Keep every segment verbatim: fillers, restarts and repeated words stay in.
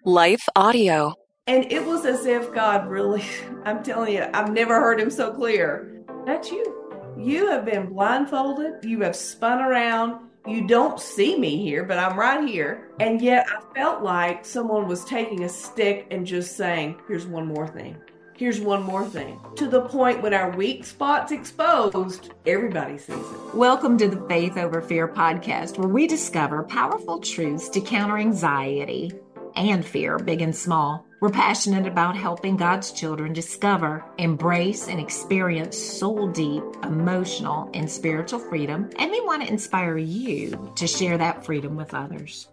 Life Audio. And it was as if God really, I'm telling you, I've never heard him so clear. That's you. You have been blindfolded. You have spun around. You don't see me here, but I'm right here. And yet I felt like someone was taking a stick and just saying, here's one more thing. Here's one more thing. To the point when our weak spot's exposed, everybody sees it. Welcome to the Faith Over Fear podcast, where we discover powerful truths to counter anxiety and fear, big and small. We're passionate about helping God's children discover, embrace, and experience soul-deep, emotional, and spiritual freedom, and we want to inspire you to share that freedom with others.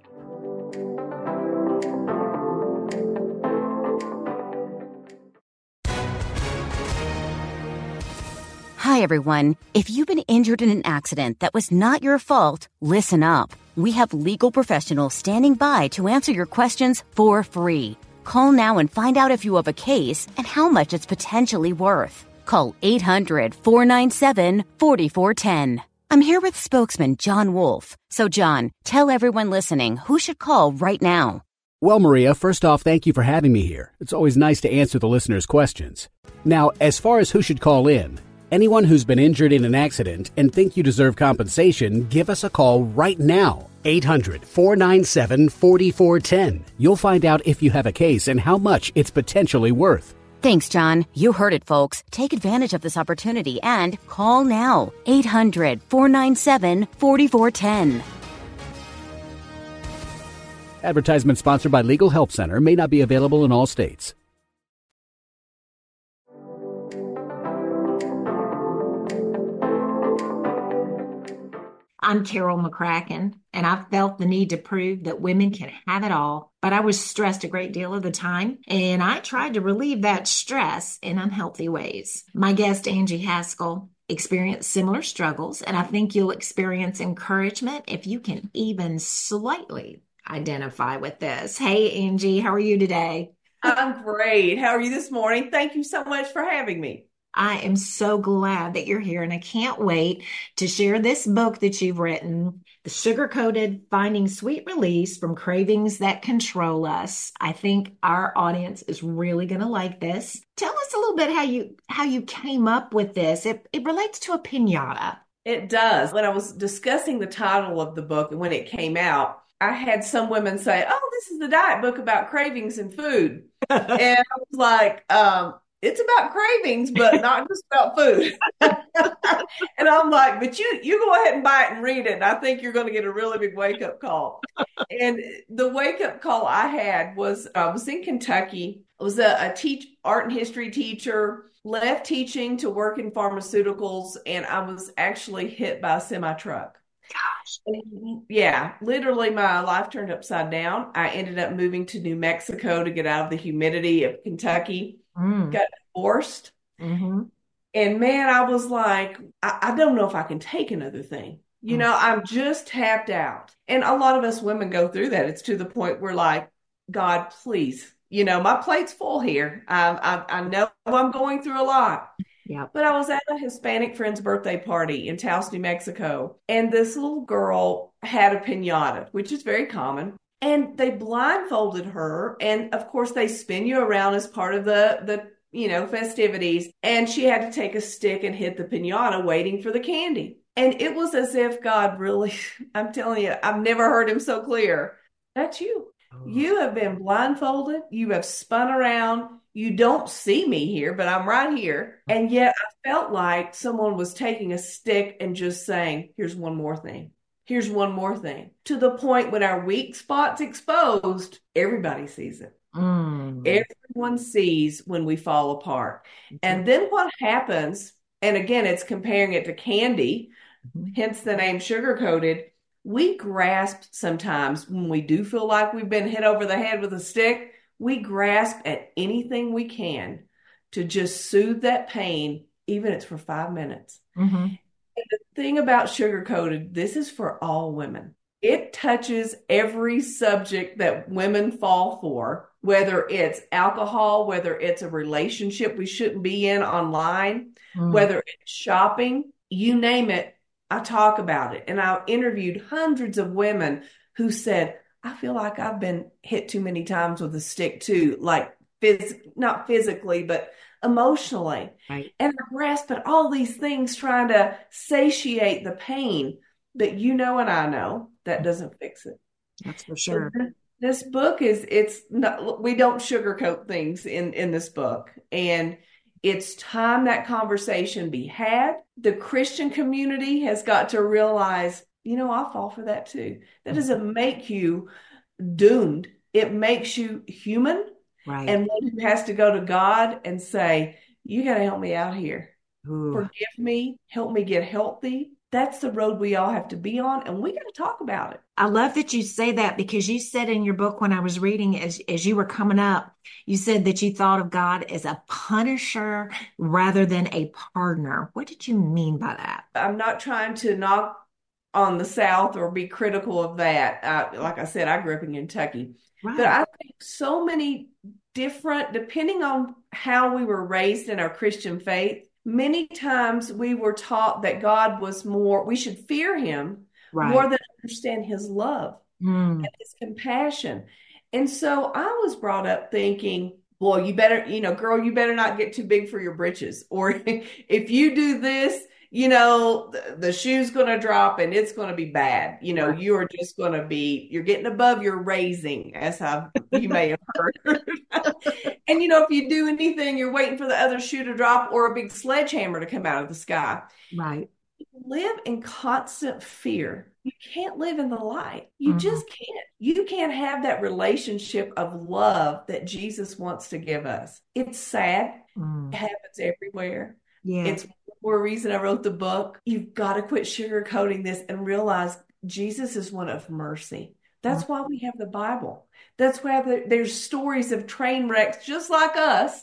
Hi, everyone. If you've been injured in an accident that was not your fault, listen up. We have legal professionals standing by to answer your questions for free. Call now and find out if you have a case and how much it's potentially worth. Call eight hundred, four nine seven, four four one zero. I'm here with spokesman John Wolf. So, John, tell everyone listening who should call right now. Well, Maria, first off, thank you for having me here. It's always nice to answer the listeners' questions. Now, as far as who should call in, anyone who's been injured in an accident and think you deserve compensation, give us a call right now. eight hundred, four nine seven, four four one zero. You'll find out if you have a case and how much it's potentially worth. Thanks, John. You heard it, folks. Take advantage of this opportunity and call now. eight hundred, four nine seven, four four one zero. Advertisement sponsored by Legal Help Center. May not be available in all states. I'm Carol McCracken, and I've felt the need to prove that women can have it all, but I was stressed a great deal of the time, and I tried to relieve that stress in unhealthy ways. My guest, Angie Haskell, experienced similar struggles, and I think you'll experience encouragement if you can even slightly identify with this. Hey, Angie, how are you today? I'm great. How are you this morning? Thank you so much for having me. I am so glad that you're here, and I can't wait to share this book that you've written, The Sugar-Coated Finding Sweet Release from Cravings That Control Us. I think our audience is really going to like this. Tell us a little bit how you how you came up with this. It, it relates to a piñata. It does. When I was discussing the title of the book and when it came out, I had some women say, oh, this is the diet book about cravings and food. And I was like, um, it's about cravings, but not just about food. And I'm like, but you you go ahead and buy it and read it. And I think you're going to get a really big wake-up call. And the wake-up call I had was, I was in Kentucky. I was a, a teach art and history teacher, left teaching to work in pharmaceuticals, and I was actually hit by a semi-truck. Gosh. Yeah, literally my life turned upside down. I ended up moving to New Mexico to get out of the humidity of Kentucky. Mm. Got divorced. Mm-hmm. And man, I was like, I, I don't know if I can take another thing. You Mm. know, I'm just tapped out. And a lot of us women go through that. It's to the point where like, God, please, you know, my plate's full here. I, I, I know I'm going through a lot. Yeah. But I was at a Hispanic friend's birthday party in Taos, New Mexico. And this little girl had a piñata, which is very common. And they blindfolded her. And of course, they spin you around as part of the, the, you know, festivities. And she had to take a stick and hit the piñata waiting for the candy. And it was as if God really, I'm telling you, I've never heard him so clear. That's you. You have been blindfolded. You have spun around. You don't see me here, but I'm right here. And yet I felt like someone was taking a stick and just saying, here's one more thing. Here's one more thing. To the point when our weak spot's exposed, everybody sees it. Mm. Everyone sees when we fall apart. Mm-hmm. And then what happens, and again, it's comparing it to candy, mm-hmm. hence the name sugar-coated. We grasp sometimes when we do feel like we've been hit over the head with a stick, we grasp at anything we can to just soothe that pain, even if it's for five minutes. Mm-hmm. And the thing about sugar-coated, this is for all women. It touches every subject that women fall for, whether it's alcohol, whether it's a relationship we shouldn't be in online, mm. whether it's shopping, you name it, I talk about it. And I interviewed hundreds of women who said, I feel like I've been hit too many times with a stick too, like phys not physically, but emotionally. Right. And I grasp at all these things trying to satiate the pain. But you know, and I know that doesn't fix it. That's for So sure. th- this book is, it's not, we don't sugarcoat things in, in this book. And it's time that conversation be had. The Christian community has got to realize, you know, I fall for that too. That doesn't make you doomed. It makes you human Right. and one who has to go to God and say, you got to help me out here. Ooh. Forgive me, help me get healthy. That's the road we all have to be on, and we got to talk about it. I love that you say that because you said in your book when I was reading as as you were coming up, you said that you thought of God as a punisher rather than a partner. What did you mean by that? I'm not trying to knock on the South or be critical of that. Uh, like I said, I grew up in Kentucky, but Right. I think so many different, depending on how we were raised in our Christian faith, many times we were taught that God was more, we should fear him more Right. than understand his love Mm. and his compassion. And so I was brought up thinking, boy, you better, you know, girl, you better not get too big for your britches. Or if you do this, you know, the, the shoe's going to drop and it's going to be bad. You know, Right. you are just going to be, you're getting above your raising, as I, you may have heard. And, you know, if you do anything, you're waiting for the other shoe to drop or a big sledgehammer to come out of the sky. Right. Live in constant fear. You can't live in the light. You Mm. just can't. You can't have that relationship of love that Jesus wants to give us. It's sad. It Mm. happens everywhere. Yeah. It's one reason I wrote the book. You've got to quit sugarcoating this and realize Jesus is one of mercy. That's why we have the Bible. That's why the, there's stories of train wrecks just like us.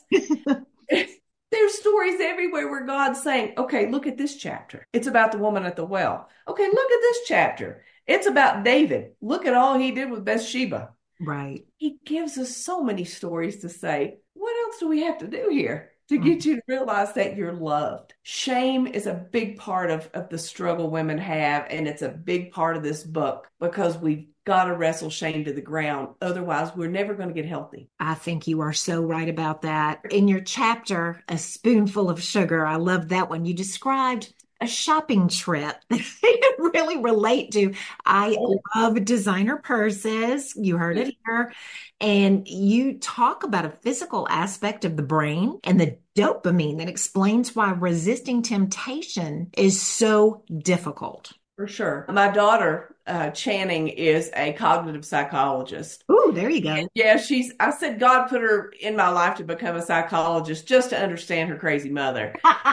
There's stories everywhere where God's saying, okay, look at this chapter. It's about the woman at the well. Okay, look at this chapter. It's about David. Look at all he did with Bathsheba. Right. He gives us so many stories to say, what else do we have to do here to Mm. get you to realize that you're loved? Shame is a big part of, of the struggle women have, and it's a big part of this book because we've got to wrestle shame to the ground. Otherwise, we're never going to get healthy. I think you are so right about that. In your chapter, A Spoonful of Sugar, I love that one. You described a shopping trip that I can really relate to. I love designer purses. You heard it here. And you talk about a physical aspect of the brain and the dopamine that explains why resisting temptation is so difficult. For sure. My daughter, uh, Channing, is a cognitive psychologist. Ooh, there you go. Yeah, she's, I said God put her in my life to become a psychologist just to understand her crazy mother.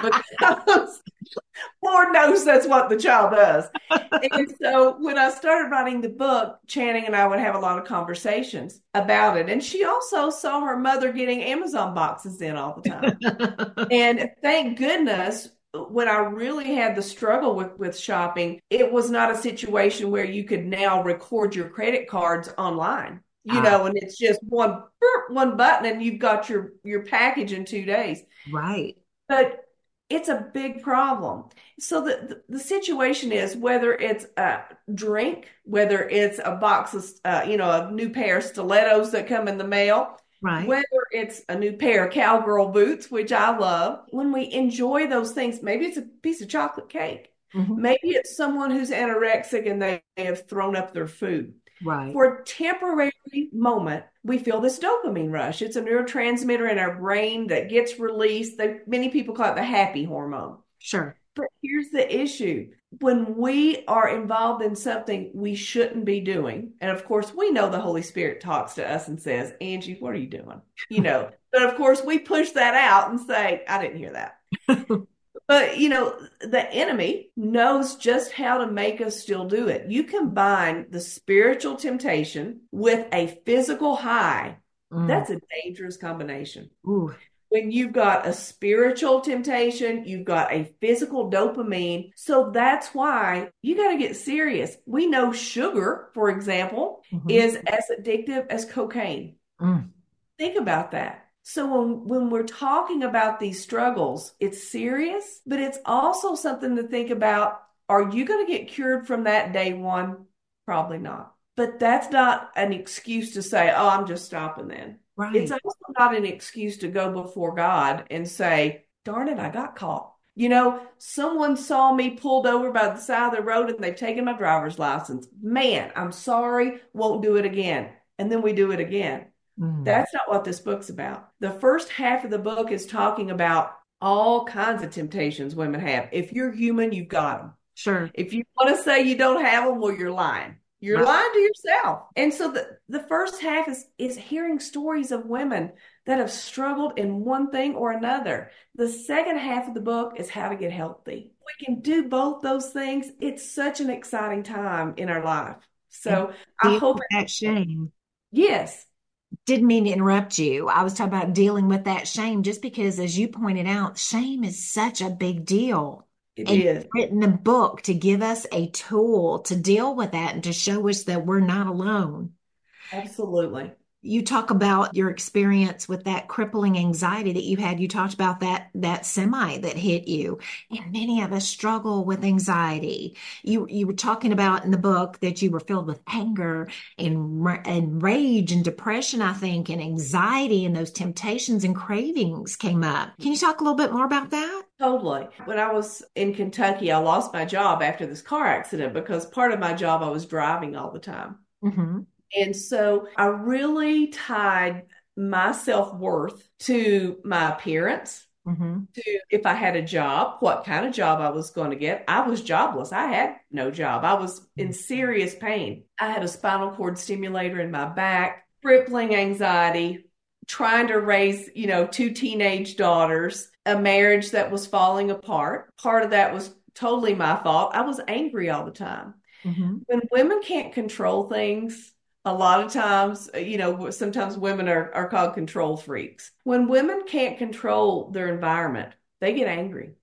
Because Lord knows that's what the child does. And so when I started writing the book, Channing and I would have a lot of conversations about it. And she also saw her mother getting Amazon boxes in all the time. And thank goodness, when I really had the struggle with, with shopping, it was not a situation where you could now record your credit cards online, you Ah. know, and it's just one one button and you've got your, your package in two days. Right. But it's a big problem. So the, the, the situation is whether it's a drink, whether it's a box of, uh, you know, a new pair of stilettos that come in the mail, Right. whether it's a new pair of cowgirl boots, which I love, when we enjoy those things, maybe it's a piece of chocolate cake. Mhm. Maybe it's someone who's anorexic and they have thrown up their food. Right. For a temporary moment, we feel this dopamine rush. It's a neurotransmitter in our brain that gets released. They, many people call it the happy hormone. Sure. But here's the issue. When we are involved in something we shouldn't be doing, and of course, we know the Holy Spirit talks to us and says, Angie, what are you doing? You know, but of course, we push that out and say, I didn't hear that. But, you know, the enemy knows just how to make us still do it. You combine the spiritual temptation with a physical high. Mm. That's a dangerous combination. Ooh. When you've got a spiritual temptation, you've got a physical dopamine. So that's why you got to get serious. We know sugar, for example, Mhm. is as addictive as cocaine. Mm. Think about that. So when, when we're talking about these struggles, it's serious, but it's also something to think about. Are you going to get cured from that day one? Probably not. But that's not an excuse to say, oh, I'm just stopping then. It's Right. also not an excuse to go before God and say, darn it, I got caught. You know, someone saw me pulled over by the side of the road and they've taken my driver's license. Man, I'm sorry, won't do it again. And then we do it again. Mm. That's not what this book's about. The first half of the book is talking about all kinds of temptations women have. If you're human, you've got them. Sure. If you want to say you don't have them, well, you're lying. You're Right. lying to yourself. And so the, the first half is, is hearing stories of women that have struggled in one thing or another. The second half of the book is how to get healthy. We can do both those things. It's such an exciting time in our life. And So I deal hope, with that shame. yes, Didn't mean to interrupt you. I was talking about dealing with that shame just because, as you pointed out, shame is such a big deal. it And is. you've written a book to give us a tool to deal with that and to show us that we're not alone. Absolutely. You talk about your experience with that crippling anxiety that you had. You talked about that that semi that hit you, and many of us struggle with anxiety. You you were talking about in the book that you were filled with anger and ra- and rage and depression, I think, and anxiety, and those temptations and cravings came up. Can you talk a little bit more about that? Totally. When I was in Kentucky, I lost my job after this car accident because part of my job I was driving all the time. Mm-hmm. And so I really tied my self-worth to my appearance, Mm-hmm. to if I had a job, what kind of job I was going to get. I was jobless. I had no job. I was in serious pain. I had a spinal cord stimulator in my back, crippling anxiety, trying to raise, you know, two teenage daughters, a marriage that was falling apart. Part of that was totally my fault. I was angry all the time. Mm-hmm. When women can't control things, a lot of times, you know, sometimes women are, are called control freaks. When women can't control their environment, they get angry.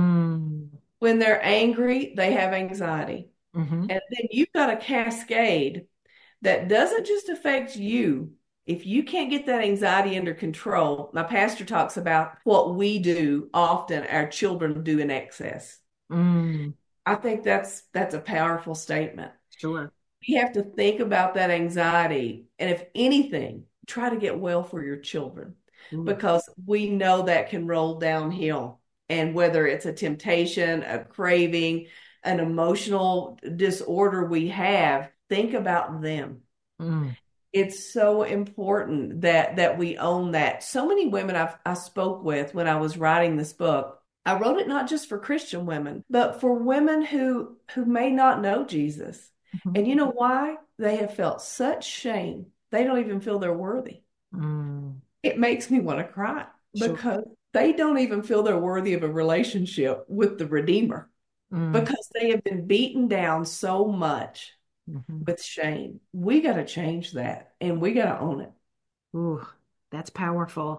Mm. When they're angry, they have anxiety. Mm-hmm. And then you've got a cascade that doesn't just affect you. If you can't get that anxiety under control, my pastor talks about what we do often, our children do in excess. Mm. I think that's that's a powerful statement. Sure. You have to think about that anxiety. And if anything, try to get well for your children Ooh. because we know that can roll downhill. And whether it's a temptation, a craving, an emotional disorder we have, think about them. Mm. It's so important that that we own that. So many women I've, I spoke with when I was writing this book, I wrote it not just for Christian women, but for women who who may not know Jesus. Mm-hmm. And you know why? They have felt such shame. They don't even feel they're worthy. Mm. It makes me want to cry Sure. because they don't even feel they're worthy of a relationship with the Redeemer Mm. because they have been beaten down so much Mm-hmm. with shame. We got to change that and we got to own it. Ooh, that's powerful.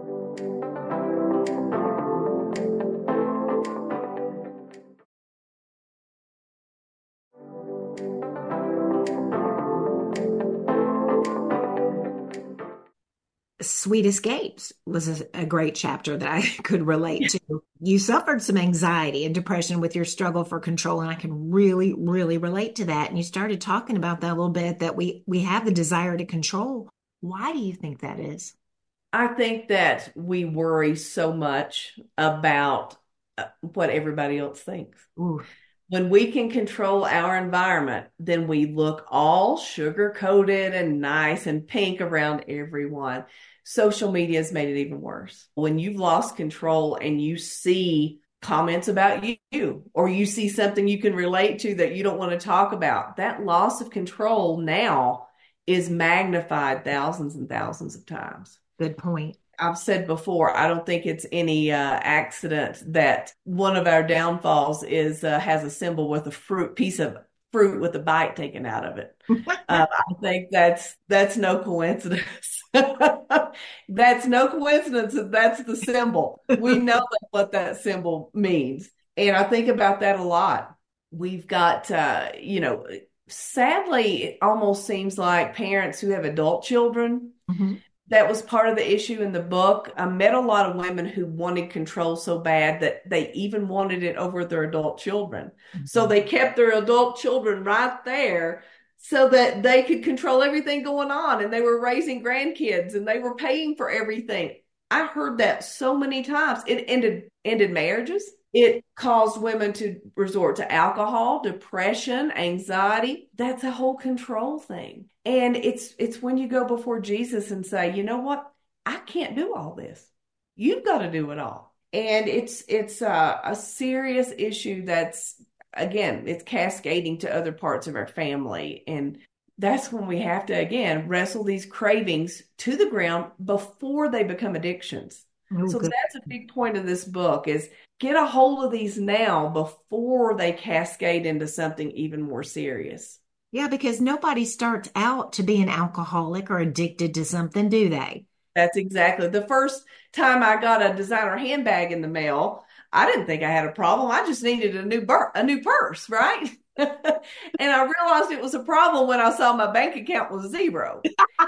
Sweet Escapes was a, a great chapter that I could relate to. You suffered some anxiety and depression with your struggle for control, and I can really, really relate to that. And you started talking about that a little bit, that we we have the desire to control. Why do you think that is? I think that we worry so much about uh, what everybody else thinks. Ooh. When we can control our environment, then we look all sugar coated and nice and pink around everyone. Social media has made it even worse. When you've lost control and you see comments about you, or you see something you can relate to that you don't want to talk about, that loss of control now is magnified thousands and thousands of times. Good point. I've said before, I don't think it's any uh, accident that one of our downfalls is uh, has a symbol with a fruit piece of fruit with a bite taken out of it. uh, I think that's that's no coincidence. That's no coincidence that that's the symbol. We know that what that symbol means, and I think about that a lot. We've got, uh, you know, sadly, it almost seems like parents who have adult children. Mm-hmm. That was part of the issue in the book. I met a lot of women who wanted control so bad that they even wanted it over their adult children. Mm-hmm. So they kept their adult children right there so that they could control everything going on, and they were raising grandkids and they were paying for everything. I heard that so many times. It ended ended marriages. It caused women to resort to alcohol, depression, anxiety. That's a whole control thing. And it's it's when you go before Jesus and say, you know what? I can't do all this. You've got to do it all. And it's it's a, a serious issue that's, again, it's cascading to other parts of our family. And that's when we have to, again, wrestle these cravings to the ground before they become addictions. Oh, so good. That's a big point of this book is get a hold of these now before they cascade into something even more serious. Yeah, because nobody starts out to be an alcoholic or addicted to something, do they? That's exactly. The first time I got a designer handbag in the mail, I didn't think I had a problem. I just needed a new bur- a new purse, right? And I realized it was a problem when I saw my bank account was zero.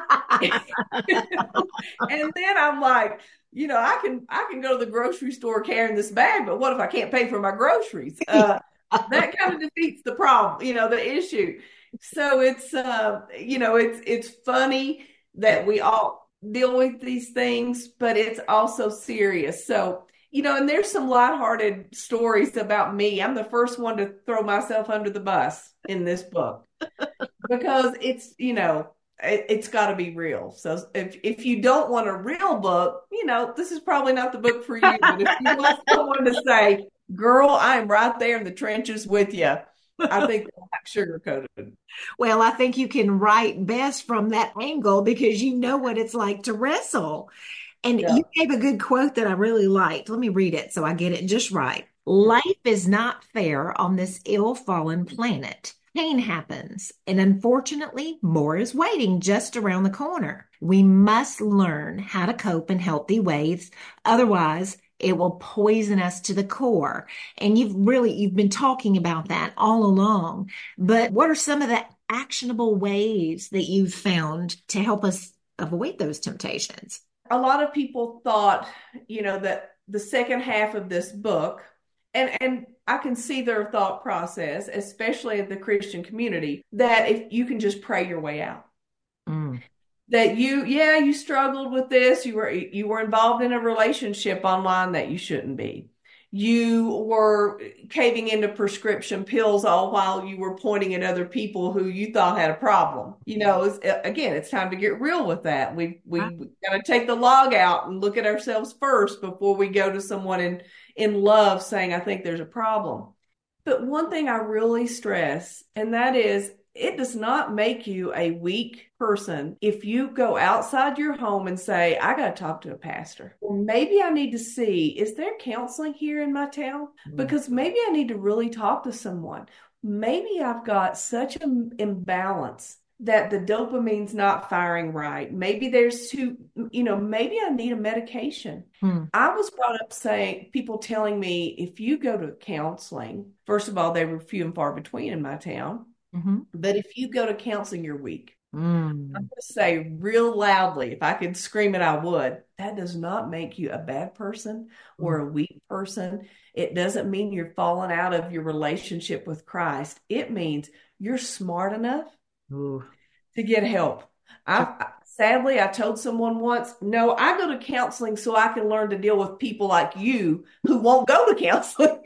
And then I'm like, you know, I can I can go to the grocery store carrying this bag, but what if I can't pay for my groceries? Uh, that kind of defeats the problem, you know, the issue. So it's uh, you know, it's it's funny that we all deal with these things, but it's also serious. So, you know, and there's some lighthearted stories about me. I'm the first one to throw myself under the bus in this book because it's, you know, it, it's got to be real. So if if you don't want a real book, you know, this is probably not the book for you. But if you want someone to say, girl, I'm right there in the trenches with you, I think they'll have sugar-coated. Well, I think you can write best from that angle because you know what it's like to wrestle. And yeah. You gave a good quote that I really liked. Let me read it so I get it just right. Life is not fair on this ill-fallen planet. Pain happens, and unfortunately, more is waiting just around the corner. We must learn how to cope in healthy ways. Otherwise, it will poison us to the core. And you've really, you've been talking about that all along. But what are some of the actionable ways that you've found to help us avoid those temptations? A lot of people thought, you know, that the second half of this book, and, and I can see their thought process, especially in the Christian community, that if you can just pray your way out. Mm. That you, yeah, you struggled with this. You were, you were involved in a relationship online that you shouldn't be. You were caving into prescription pills all while you were pointing at other people who you thought had a problem. You know, it's, again, it's time to get real with that. We we got to take the log out and look at ourselves first before we go to someone in in love saying, I think there's a problem. But one thing I really stress, and that is, it does not make you a weak person if you go outside your home and say, I got to talk to a pastor. Or maybe I need to see, is there counseling here in my town? Because maybe I need to really talk to someone. Maybe I've got such an imbalance that the dopamine's not firing right. Maybe there's too, you know, maybe I need a medication. Hmm. I was brought up saying, people telling me, if you go to counseling, first of all, they were few and far between in my town. Mm-hmm. But if you go to counseling, you're weak. Mm. I'm going to say real loudly, if I could scream it, I would. That does not make you a bad person or a weak person. It doesn't mean you're falling out of your relationship with Christ. It means you're smart enough Ooh. to get help. I, sadly, I told someone once, no, I go to counseling so I can learn to deal with people like you who won't go to counseling.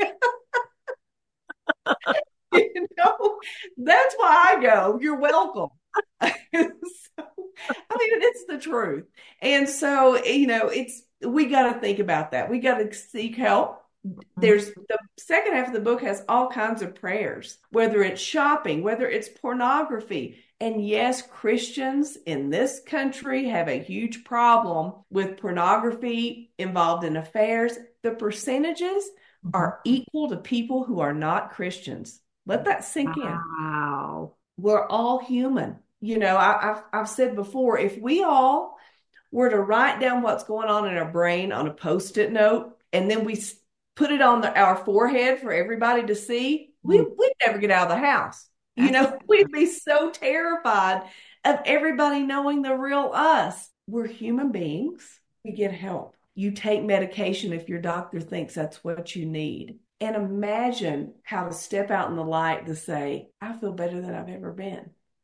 You know, that's why I go. You're welcome. So, I mean, it's the truth. And so, you know, it's, we got to think about that. We got to seek help. There's the second half of the book has all kinds of prayers, whether it's shopping, whether it's pornography. And yes, Christians in this country have a huge problem with pornography involved in affairs. The percentages are equal to people who are not Christians. Let that sink in. Wow. We're all human. You know, I, I've, I've said before, if we all were to write down what's going on in our brain on a Post-it note, and then we put it on the, our forehead for everybody to see, we, we'd never get out of the house. You know, we'd be so terrified of everybody knowing the real us. We're human beings. We get help. You take medication if your doctor thinks that's what you need. And imagine how to step out in the light to say, I feel better than I've ever been.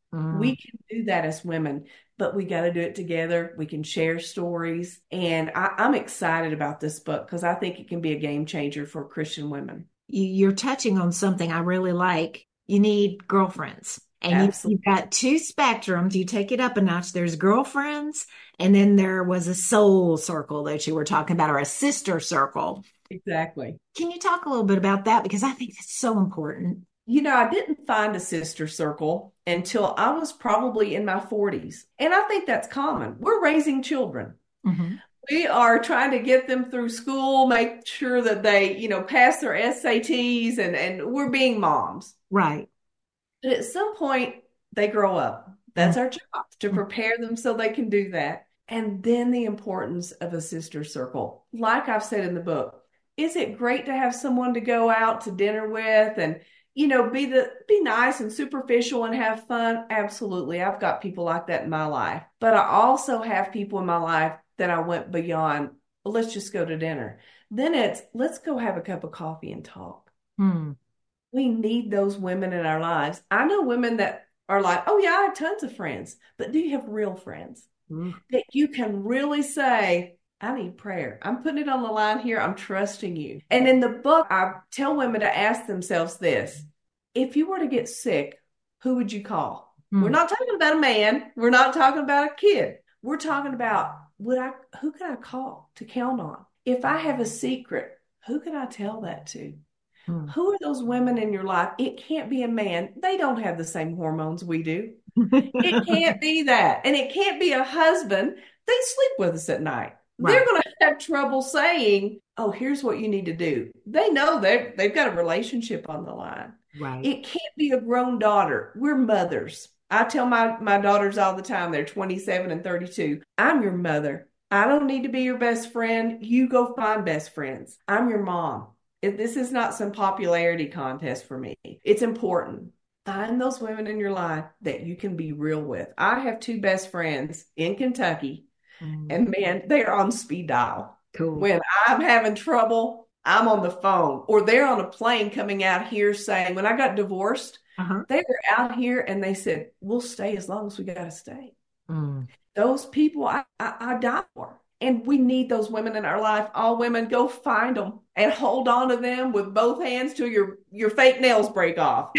Mm. We can do that as women, but we got to do it together. We can share stories. And I, I'm excited about this book because I think it can be a game changer for Christian women. You, you're touching on something I really like. You need girlfriends. And you, Absolutely. you've got two spectrums. You take it up a notch. There's girlfriends, and then there was a soul circle that you were talking about, or a sister circle. Exactly. Can you talk a little bit about that? Because I think that's so important. You know, I didn't find a sister circle until I was probably in my forties. And I think that's common. We're raising children. Mm-hmm. We are trying to get them through school, make sure that they, you know, pass their S A Ts, and, and we're being moms. Right. But at some point, they grow up. That's our job, to prepare them so they can do that. And then the importance of a sister circle. Like I've said in the book, is it great to have someone to go out to dinner with and, you know, be the be nice and superficial and have fun? Absolutely. I've got people like that in my life. But I also have people in my life that I went beyond, well, let's just go to dinner. Then it's, let's go have a cup of coffee and talk. Hmm. We need those women in our lives. I know women that are like, oh yeah, I have tons of friends, but do you have real friends Mm. that you can really say, I need prayer. I'm putting it on the line here. I'm trusting you. And in the book, I tell women to ask themselves this: if you were to get sick, who would you call? Hmm. We're not talking about a man. We're not talking about a kid. We're talking about, would I, who can I call to count on? If I have a secret, who can I tell that to? Hmm. Who are those women in your life? It can't be a man. They don't have the same hormones we do. It can't be that. And it can't be a husband. They sleep with us at night. Right. They're going to have trouble saying, oh, here's what you need to do. They know they've, they've got a relationship on the line. Right. It can't be a grown daughter. We're mothers. I tell my, my daughters all the time, they're twenty-seven and thirty-two. I'm your mother. I don't need to be your best friend. You go find best friends. I'm your mom. If this is not some popularity contest for me. It's important. Find those women in your life that you can be real with. I have two best friends in Kentucky, Mm. and man, they're on speed dial. Cool. When I'm having trouble, I'm on the phone, or they're on a plane coming out here saying, when I got divorced, Uh-huh. they were out here and they said, we'll stay as long as we got to stay. Mm. Those people I, I, I die for. And we need those women in our life. All women, go find them and hold on to them with both hands till your, your fake nails break off.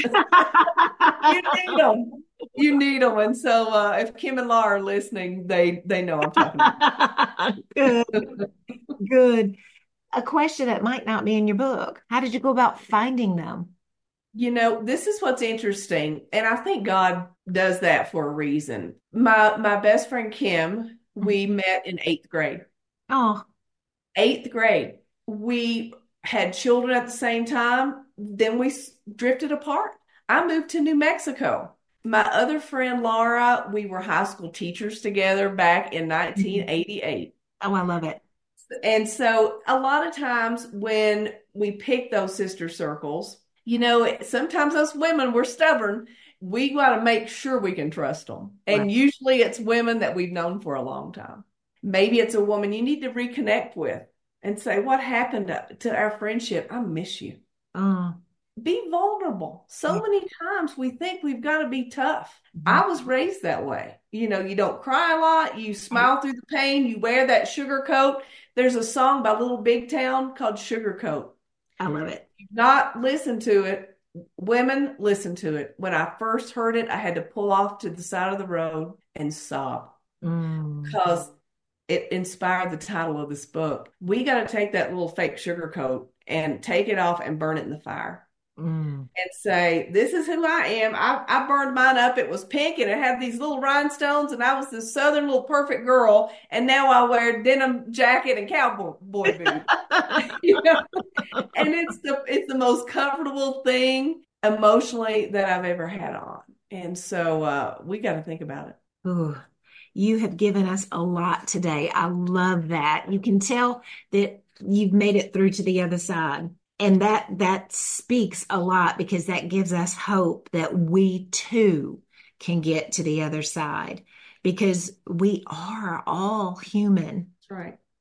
You need them. You need them. And so uh, if Kim and Laura are listening, they, they know I'm talking about. Good. Good. A question that might not be in your book. How did you go about finding them? You know, this is what's interesting. And I think God does that for a reason. My, my best friend, Kim, we met in eighth grade. Oh, Eighth grade. We had children at the same time. Then we s- drifted apart. I moved to New Mexico. My other friend, Laura, we were high school teachers together back in nineteen eighty-eight. oh, I love it. And so a lot of times when we pick those sister circles, you know, sometimes us women, we're stubborn. We got to make sure we can trust them. And Right. usually it's women that we've known for a long time. Maybe it's a woman you need to reconnect with and say, what happened to, to our friendship? I miss you. Oh, Be vulnerable. So Yeah. many times we think we've got to be tough. Mhm. I was raised that way. You know, you don't cry a lot. You smile through the pain. You wear that sugar coat. There's a song by Little Big Town called Sugar Coat. I love it. Not listen to it. Women, listen to it. When I first heard it, I had to pull off to the side of the road and sob Mm. because it inspired the title of this book. We got to take that little fake sugar coat and take it off and burn it in the fire Mm. and say, this is who I am. I, I burned mine up. It was pink and it had these little rhinestones, and I was this southern little perfect girl. And now I wear denim jacket and cowboy boy boots. You know? And it's the it's the most comfortable thing emotionally that I've ever had on. And so uh, we got to think about it. Ooh, you have given us a lot today. I love that. You can tell that you've made it through to the other side. And that that speaks a lot, because that gives us hope that we too can get to the other side, because we are all human. That's right.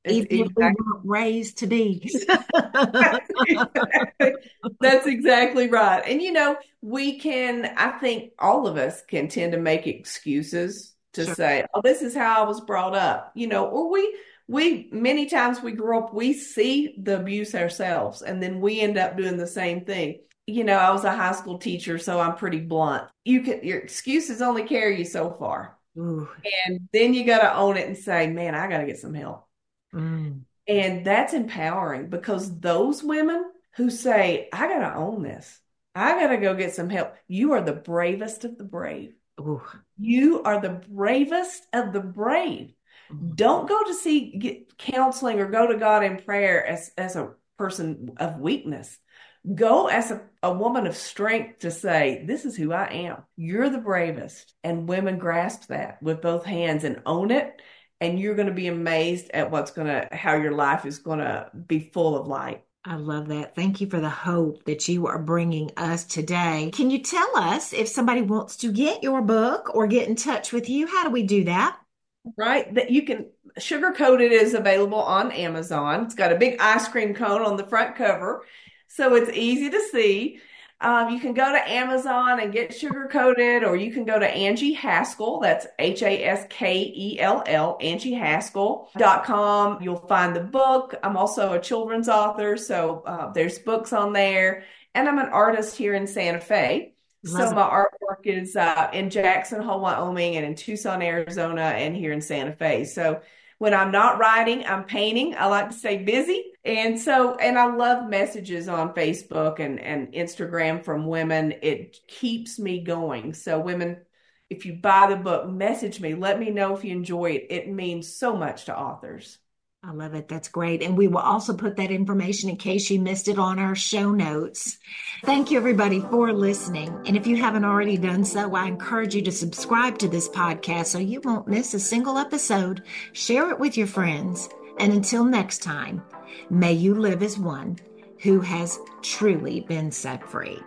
Even if we weren't raised to be. That's exactly, that's exactly right. And, you know, we can, I think all of us can tend to make excuses to Sure. say, oh, this is how I was brought up, you know, or we, we, many times we grow up, we see the abuse ourselves, and then we end up doing the same thing. You know, I was a high school teacher, so I'm pretty blunt. You can, your excuses only carry you so far. Ooh. And then you got to own it and say, man, I got to get some help. Mm. And that's empowering, because those women who say, I got to own this, I got to go get some help, you are the bravest of the brave. Ooh. You are the bravest of the brave. Mm. Don't go to see get counseling or go to God in prayer as, as a person of weakness. Go as a, a woman of strength to say, this is who I am. You're the bravest. And women grasp that with both hands and own it. And you're going to be amazed at what's going to, how your life is going to be full of light. I love that. Thank you for the hope that you are bringing us today. Can you tell us if somebody wants to get your book or get in touch with you? How do we do that? Right? That you can, Sugar Coated is available on Amazon. It's got a big ice cream cone on the front cover, so it's easy to see. Um, you can go to Amazon and get Sugar Coated, or you can go to Angie Haskell. That's H A S K E L L, Angie Haskell dot com. You'll find the book. I'm also a children's author, so uh, there's books on there. And I'm an artist here in Santa Fe. Love So my artwork is uh, in Jackson Hole, Wyoming, and in Tucson, Arizona, and here in Santa Fe. So when I'm not writing, I'm painting. I like to stay busy. And so, and I love messages on Facebook and, and Instagram from women. It keeps me going. So women, if you buy the book, message me. Let me know if you enjoy it. It means so much to authors. I love it. That's great. And we will also put that information in case you missed it on our show notes. Thank you, everybody, for listening. And if you haven't already done so, I encourage you to subscribe to this podcast so you won't miss a single episode. Share it with your friends. And until next time, may you live as one who has truly been set free.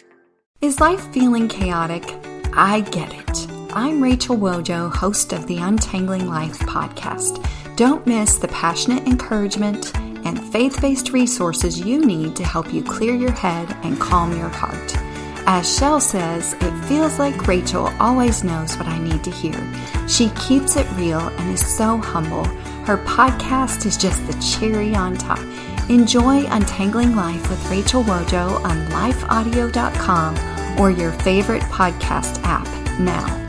Is life feeling chaotic? I get it. I'm Rachel Wojo, host of the Untangling Life podcast. Don't miss the passionate encouragement and faith-based resources you need to help you clear your head and calm your heart. As Shell says, it feels like Rachel always knows what I need to hear. She keeps it real and is so humble. Her podcast is just the cherry on top. Enjoy Untangling Life with Rachel Wojo on life audio dot com or your favorite podcast app now.